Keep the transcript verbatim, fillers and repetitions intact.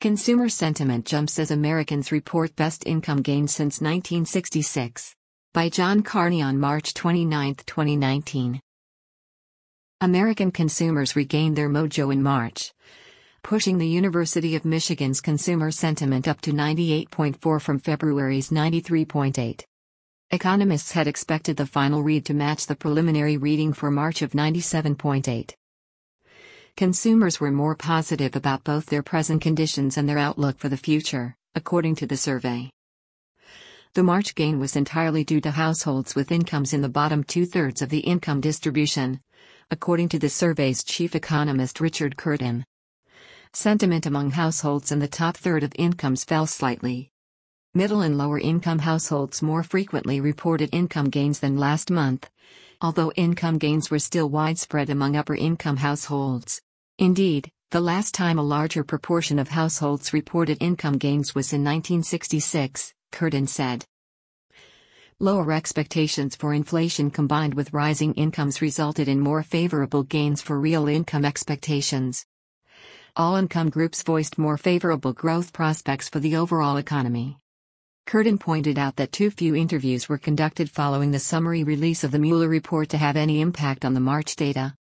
Consumer sentiment jumps as Americans report best income gains since nineteen sixty-six. By John Carney on March twenty-ninth, twenty nineteen. American consumers regained their mojo in March, pushing the University of Michigan's consumer sentiment up to ninety-eight point four from February's ninety-three point eight. Economists had expected the final read to match the preliminary reading for March of ninety-seven point eight. Consumers were more positive about both their present conditions and their outlook for the future, according to the survey. The March gain was entirely due to households with incomes in the bottom two-thirds of the income distribution, according to the survey's chief economist Richard Curtin. Sentiment among households in the top third of incomes fell slightly. Middle and lower income households more frequently reported income gains than last month, although income gains were still widespread among upper income households. Indeed, the last time a larger proportion of households reported income gains was in nineteen sixty-six, Curtin said. Lower expectations for inflation combined with rising incomes resulted in more favorable gains for real income expectations. All income groups voiced more favorable growth prospects for the overall economy. Curtin pointed out that too few interviews were conducted following the summary release of the Mueller report to have any impact on the March data.